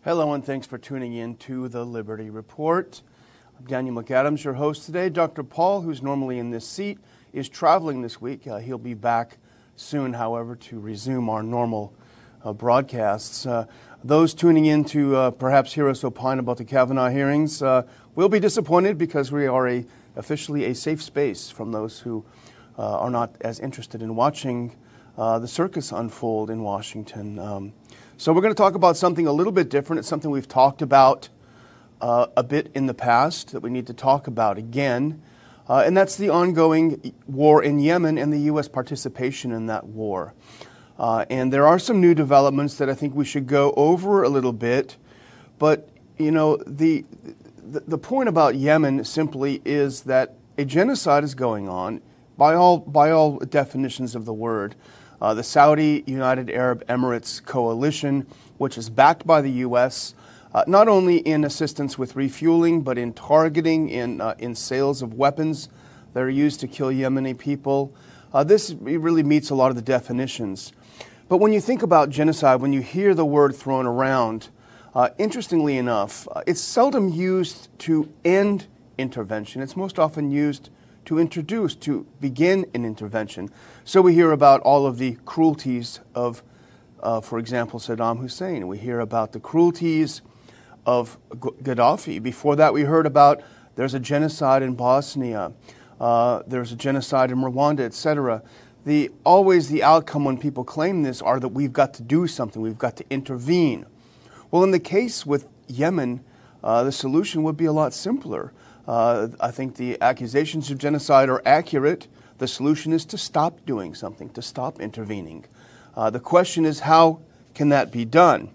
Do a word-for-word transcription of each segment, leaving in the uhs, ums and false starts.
Hello, and thanks for tuning in to the Liberty Report. I'm Daniel McAdams, your host today. Doctor Paul, who's normally in this seat, is traveling this week. Uh, he'll be back soon, however, to resume our normal uh, broadcasts. Uh, those tuning in to uh, perhaps hear us opine about the Kavanaugh hearings uh, will be disappointed because we are a, officially a safe space from those who uh, are not as interested in watching uh, the circus unfold in Washington. Um, So we're going to talk about something a little bit different. It's something we've talked about uh, a bit in the past that we need to talk about again, uh, and that's the ongoing war in Yemen and the U S participation in that war. Uh, and there are some new developments that I think we should go over a little bit, but you know, the the, the point about Yemen simply is that a genocide is going on by all by all definitions of the word. Uh, the Saudi United Arab Emirates coalition, which is backed by the U S, uh, not only in assistance with refueling, but in targeting, in uh, in sales of weapons that are used to kill Yemeni people. Uh, this really meets a lot of the definitions. But when you think about genocide, when you hear the word thrown around, uh, interestingly enough, uh, it's seldom used to end intervention. It's most often used to introduce, to begin an intervention. So we hear about all of the cruelties of, uh, for example, Saddam Hussein. We hear about the cruelties of Gaddafi. Before that, we heard about there's a genocide in Bosnia, uh, there's a genocide in Rwanda, et cetera. The, always the outcome when people claim this are that we've got to do something, we've got to intervene. Well, in the case with Yemen, uh, the solution would be a lot simpler. Uh, I think the accusations of genocide are accurate. The solution is to stop doing something, to stop intervening. Uh, the question is, how can that be done?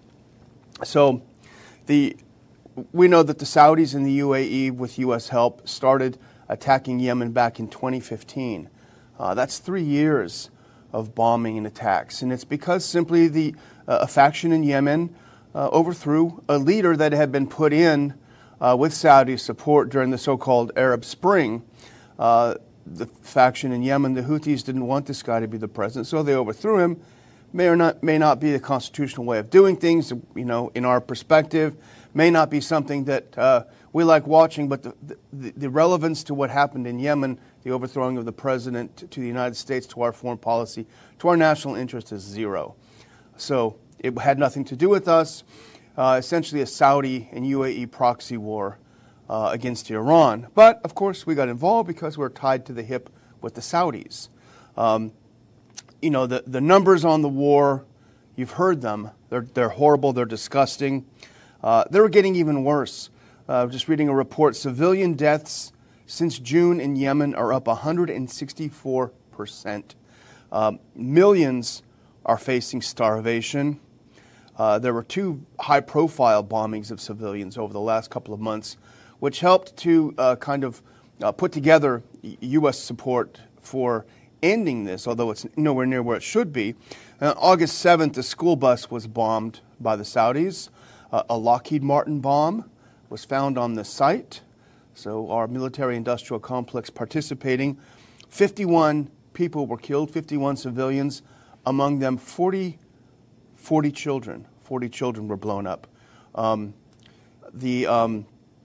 So the, we know that the Saudis and the U A E, with U S help, started attacking Yemen back in twenty fifteen. Uh, that's three years of bombing and attacks. And it's because simply the uh, a faction in Yemen uh, overthrew a leader that had been put in Uh, with Saudi support during the so-called Arab Spring. Uh, the faction in Yemen, the Houthis, didn't want this guy to be the president, so they overthrew him. May or not may not be the constitutional way of doing things, you know, in our perspective. May not be something that uh, we like watching, but the, the, the relevance to what happened in Yemen, the overthrowing of the president, to the United States, to our foreign policy, to our national interest is zero. So it had nothing to do with us. Uh, essentially a Saudi and U A E proxy war uh, against Iran. But, of course, we got involved because we're tied to the hip with the Saudis. Um, you know, the, the numbers on the war, you've heard them. They're, they're horrible. They're disgusting. Uh, they're getting even worse. Uh, just reading a report, civilian deaths since June in Yemen are up one hundred sixty-four percent. Um, millions are facing starvation. Uh, there were two high-profile bombings of civilians over the last couple of months, which helped to uh, kind of uh, put together U S support for ending this, although it's nowhere near where it should be. Uh, August seventh, a school bus was bombed by the Saudis. Uh, a Lockheed Martin bomb was found on the site, so our military-industrial complex participating. fifty-one people were killed, fifty-one civilians, among them forty, forty children. forty children were blown up. Um, the um,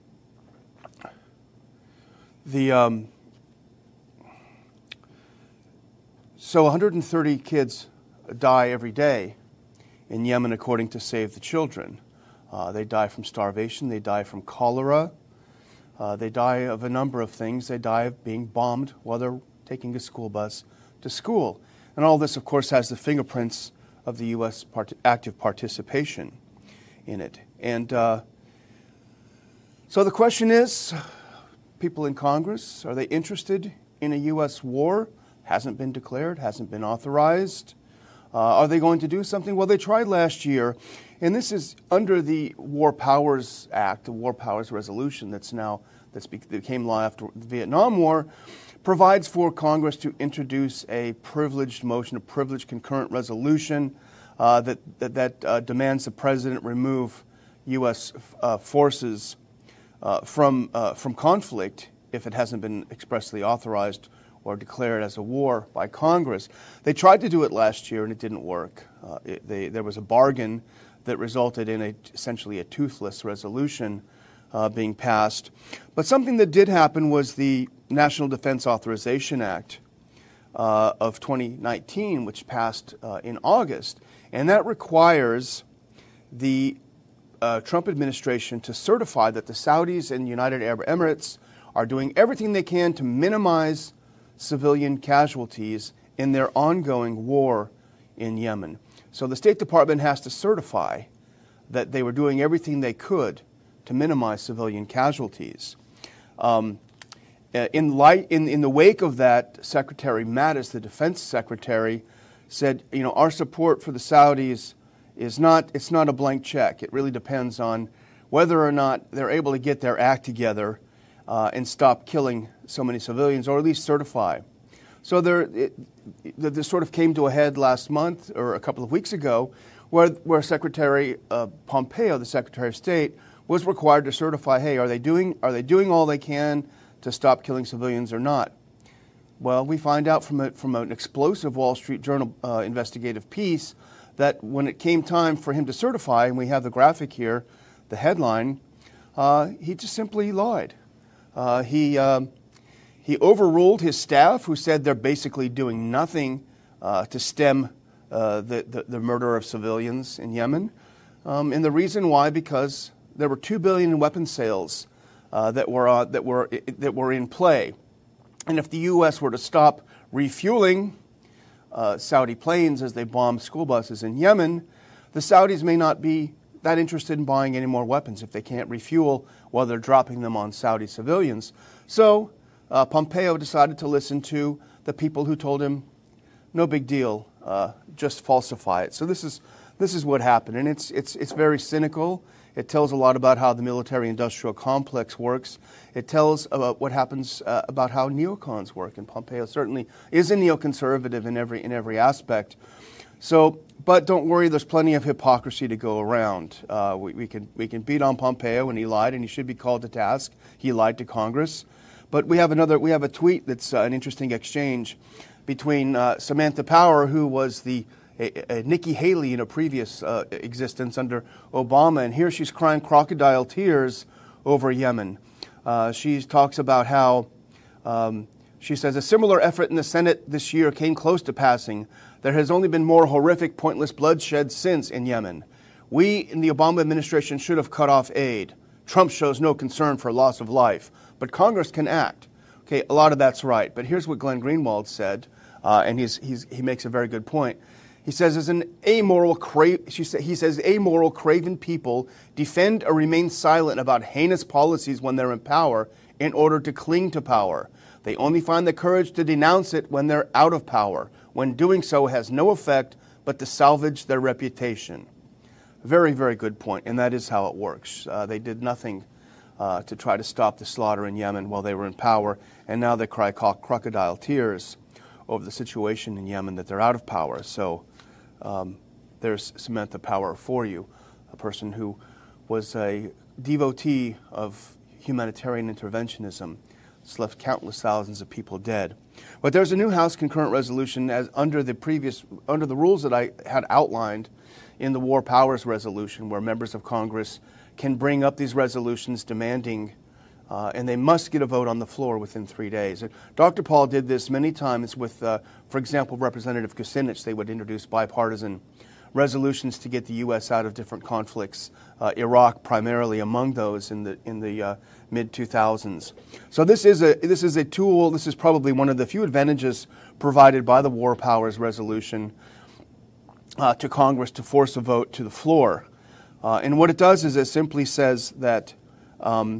the um, so one hundred thirty kids die every day in Yemen, according to Save the Children. Uh, they die from starvation. They die from cholera. Uh, they die of a number of things. They die of being bombed while they're taking a school bus to school. And all this, of course, has the fingerprints of the U S part- active participation in it. And uh, so the question is, people in Congress, are they interested in a U S war? Hasn't been declared, hasn't been authorized. Uh, are they going to do something? Well, they tried last year, and this is under the War Powers Act, the War Powers Resolution that's now, that's be- that became law after the Vietnam War, provides for Congress to introduce a privileged motion, a privileged concurrent resolution uh, that that, that uh, demands the president remove U S uh, forces uh, from uh, from conflict if it hasn't been expressly authorized or declared as a war by Congress. They tried to do it last year and it didn't work. Uh, it, they, there was a bargain that resulted in a, essentially a toothless resolution uh, being passed. But something that did happen was the National Defense Authorization Act uh, of twenty nineteen, which passed uh, in August, and that requires the uh, Trump administration to certify that the Saudis and United Arab Emirates are doing everything they can to minimize civilian casualties in their ongoing war in Yemen. So the State Department has to certify that they were doing everything they could to minimize civilian casualties. Um, in, light, in, in the wake of that, Secretary Mattis, the Defense Secretary, said, you know, our support for the Saudis is not, it's not a blank check. It really depends on whether or not they're able to get their act together uh, and stop killing so many civilians, or at least certify. So there, it, this sort of came to a head last month or a couple of weeks ago, where, where Secretary uh, Pompeo, the Secretary of State, was required to certify, hey, are they doing, are they doing all they can to stop killing civilians or not? Well, we find out from, a, from an explosive Wall Street Journal uh, investigative piece that when it came time for him to certify, and we have the graphic here, the headline, uh, he just simply lied. Uh, he, um, he overruled his staff, who said they're basically doing nothing uh, to stem uh, the, the, the murder of civilians in Yemen. Um, and the reason why, because there were two billion dollars in weapon sales uh, that were uh, that were that were in play, and if the U S were to stop refueling uh, Saudi planes as they bomb school buses in Yemen, the Saudis may not be that interested in buying any more weapons if they can't refuel while they're dropping them on Saudi civilians. So uh, Pompeo decided to listen to the people who told him, "No big deal, uh, just falsify it." So this is this is what happened, and it's it's it's very cynical. It tells a lot about how the military-industrial complex works. It tells about what happens uh, about how neocons work, and Pompeo certainly is a neoconservative in every in every aspect. So, but don't worry, there's plenty of hypocrisy to go around. Uh, we, we can we can beat on Pompeo, and he lied, and he should be called to task. He lied to Congress. But we have another. We have a tweet that's uh, an interesting exchange between uh, Samantha Power, who was the A, a Nikki Haley in a previous uh, existence under Obama, and here she's crying crocodile tears over Yemen. Uh, she talks about how, um, she says, a similar effort in the Senate this year came close to passing. There has only been more horrific, pointless bloodshed since in Yemen. We in the Obama administration should have cut off aid. Trump shows no concern for loss of life, but Congress can act. Okay, a lot of that's right, but here's what Glenn Greenwald said, uh, and he's, he's, he makes a very good point. He says, as an amoral, cra- she sa- he says, amoral, craven people defend or remain silent about heinous policies when they're in power in order to cling to power. They only find the courage to denounce it when they're out of power, when doing so has no effect but to salvage their reputation. Very, very good point, and that is how it works. Uh, they did nothing uh, to try to stop the slaughter in Yemen while they were in power, and now they cry crocodile tears over the situation in Yemen that they're out of power. So Um, there's Samantha Power for you, a person who was a devotee of humanitarian interventionism. It's left countless thousands of people dead. But there's a new House concurrent resolution as under the previous, under the rules that I had outlined in the War Powers Resolution, where members of Congress can bring up these resolutions demanding, uh, and they must get a vote on the floor within three days. And Doctor Paul did this many times with, uh, for example, Representative Kucinich. They would introduce bipartisan resolutions to get the U S out of different conflicts, uh, Iraq primarily among those in the in the uh, mid two thousands. So this is a this is a tool. This is probably one of the few advantages provided by the War Powers Resolution uh, to Congress to force a vote to the floor. Uh, and what it does is it simply says that um,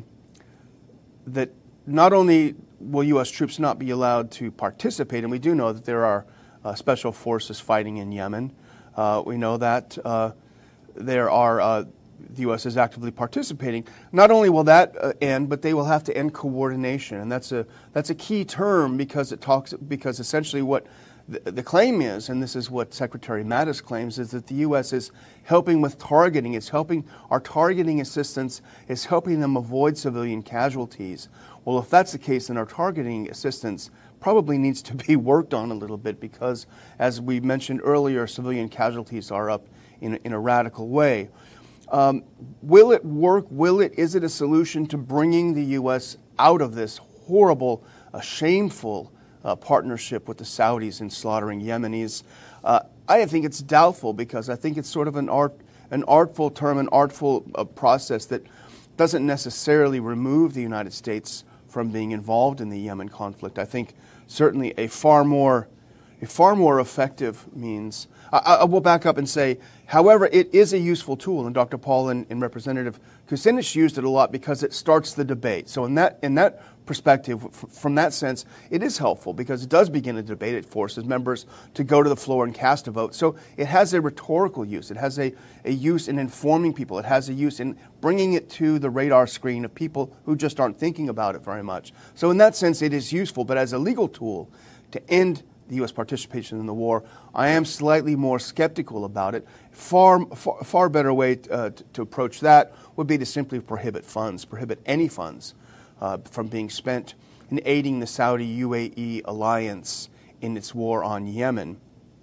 that not only will U S troops not be allowed to participate, and we do know that there are uh, special forces fighting in Yemen. Uh, we know that uh, there are uh, the U S is actively participating. Not only will that uh, end, but they will have to end coordination, and that's a that's a key term because it talks because essentially what the, the claim is, and this is what Secretary Mattis claims, is that the U S is helping with targeting. It's helping our targeting assistance is helping them avoid civilian casualties. Well, if that's the case, then our targeting assistance probably needs to be worked on a little bit because, as we mentioned earlier, civilian casualties are up in, in a radical way. Um, will it work? Will it? Is it a solution to bringing the U S out of this horrible, uh, shameful uh, partnership with the Saudis in slaughtering Yemenis? Uh, I think it's doubtful, because I think it's sort of an art, an artful term, an artful uh, process that doesn't necessarily remove the United States from being involved in the Yemen conflict. I think certainly a far more, a far more effective means. I, I will back up and say, however, it is a useful tool, and Doctor Paul and, and Representative Kucinich used it a lot because it starts the debate. So in that in that perspective, f- from that sense, it is helpful because it does begin a debate. It forces members to go to the floor and cast a vote. So it has a rhetorical use. It has a, a use in informing people. It has a use in bringing it to the radar screen of people who just aren't thinking about it very much. So in that sense, it is useful. But as a legal tool to end the U S participation in the war, I am slightly more skeptical about it. Far, far, far better way uh, to, to approach that would be to simply prohibit funds, prohibit any funds uh, from being spent in aiding the Saudi U A E alliance in its war on Yemen.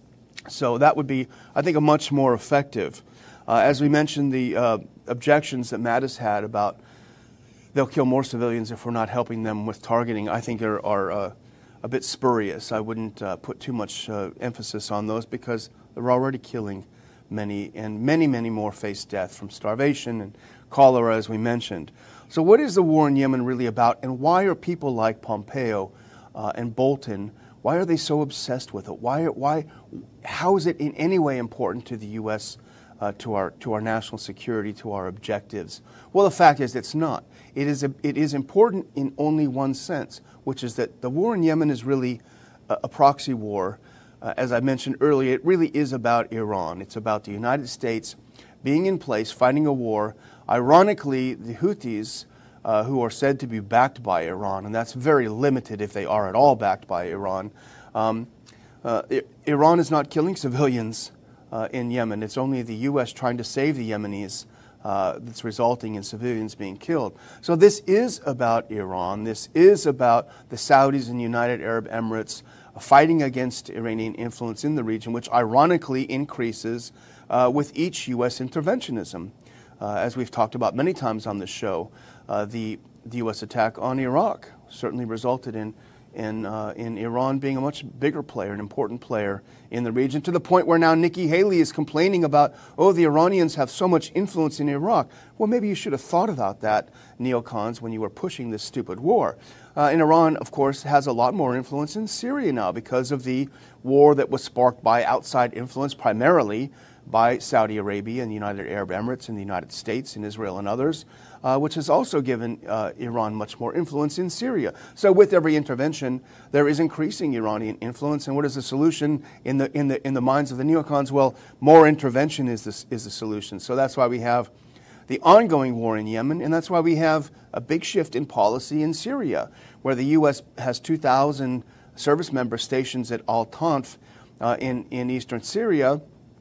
So that would be, I think, a much more effective. Uh, as we mentioned, the uh, objections that Mattis had about they'll kill more civilians if we're not helping them with targeting, I think are, are uh, a bit spurious. I wouldn't uh, put too much uh, emphasis on those because they're already killing many, and many, many more face death from starvation and cholera, as we mentioned. So what is the war in Yemen really about, and why are people like Pompeo uh, and Bolton, why are they so obsessed with it? Why, why, how is it in any way important to the U S, uh, to our, to our national security, to our objectives? Well, the fact is it's not. It is, a, it is important in only one sense, which is that the war in Yemen is really a, a proxy war. Uh, as I mentioned earlier, it really is about Iran. It's about the United States being in place, fighting a war. Ironically, the Houthis, uh, who are said to be backed by Iran, and that's very limited if they are at all backed by Iran, um, uh, I- Iran is not killing civilians uh, in Yemen. It's only the U S trying to save the Yemenis Uh, that's resulting in civilians being killed. So this is about Iran. This is about the Saudis and United Arab Emirates fighting against Iranian influence in the region, which ironically increases uh, with each U S interventionism. Uh, as we've talked about many times on this show, uh, the, the U S attack on Iraq certainly resulted in in, uh, in Iran being a much bigger player, an important player in the region, to the point where now Nikki Haley is complaining about, oh, the Iranians have so much influence in Iraq. Well, maybe you should have thought about that, neocons, when you were pushing this stupid war. Uh, and Iran, of course, has a lot more influence in Syria now because of the war that was sparked by outside influence, primarily by Saudi Arabia and the United Arab Emirates and the United States and Israel and others, uh, which has also given uh, Iran much more influence in Syria. So with every intervention, there is increasing Iranian influence. And what is the solution in the in the in the minds of the neocons? Well, more intervention is the, is the solution. So that's why we have the ongoing war in Yemen, and that's why we have a big shift in policy in Syria, where the U S has two thousand service member stations at Al-Tanf uh, in, in eastern Syria.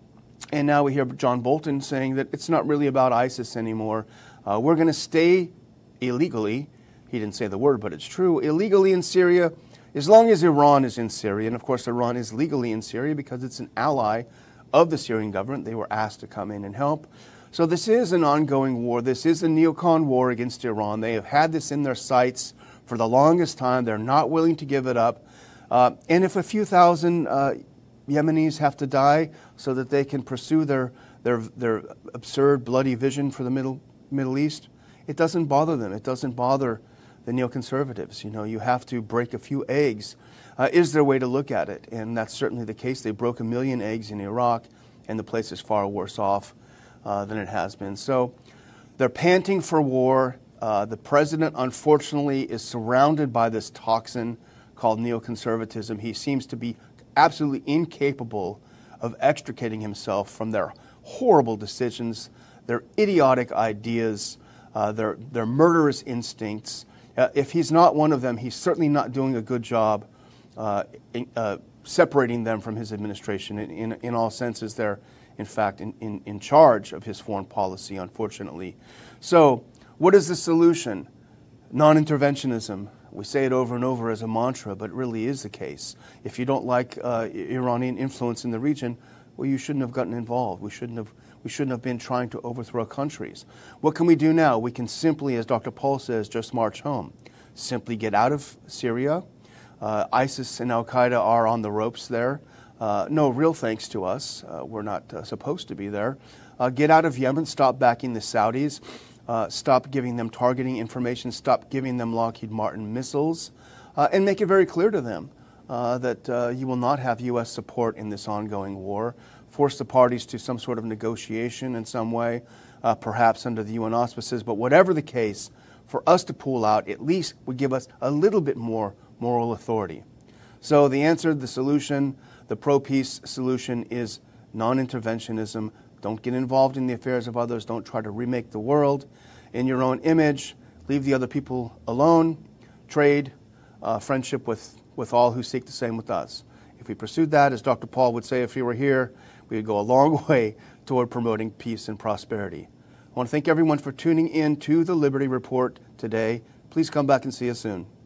And now we hear John Bolton saying that it's not really about ISIS anymore. Uh, we're going to stay illegally. He didn't say the word, but it's true. Illegally in Syria, as long as Iran is in Syria. And of course, Iran is legally in Syria because it's an ally of the Syrian government. They were asked to come in and help. So this is an ongoing war. This is a neocon war against Iran. They have had this in their sights for the longest time. They're not willing to give it up. Uh, and if a few thousand uh, Yemenis have to die so that they can pursue their, their, their absurd, bloody vision for the Middle, Middle East, it doesn't bother them. It doesn't bother the neoconservatives. You know, you have to break a few eggs, uh, is their way to look at it. And that's certainly the case. They broke a million eggs in Iraq, and the place is far worse off uh, than it has been. So they're panting for war. Uh, the president, unfortunately, is surrounded by this toxin called neoconservatism. He seems to be absolutely incapable of extricating himself from their horrible decisions, their idiotic ideas, uh, their, their murderous instincts. Uh, if he's not one of them, he's certainly not doing a good job uh, in, uh, separating them from his administration. In, in, in all senses, they're, in fact, in, in, in charge of his foreign policy, unfortunately. So what is the solution? Non-interventionism. We say it over and over as a mantra, but it really is the case. If you don't like uh, Iranian influence in the region, well, you shouldn't have gotten involved. We shouldn't have We shouldn't have been trying to overthrow countries. What can we do now? We can simply, as Doctor Paul says, just march home. Simply get out of Syria. Uh, ISIS and Al-Qaeda are on the ropes there. Uh, no real thanks to us. Uh, we're not uh, supposed to be there. Uh, get out of Yemen. Stop backing the Saudis. Uh, stop giving them targeting information. Stop giving them Lockheed Martin missiles. Uh, and make it very clear to them uh, that uh, you will not have U S support in this ongoing war. Force the parties to some sort of negotiation in some way, uh, perhaps under the U N auspices. But whatever the case, for us to pull out at least would give us a little bit more moral authority. So the answer, the solution, the pro-peace solution is non-interventionism. Don't get involved in the affairs of others. Don't try to remake the world in your own image. Leave the other people alone. Trade, uh, friendship with, with all who seek the same with us. If we pursued that, as Doctor Paul would say if he were here, we would go a long way toward promoting peace and prosperity. I want to thank everyone for tuning in to the Liberty Report today. Please come back and see us soon.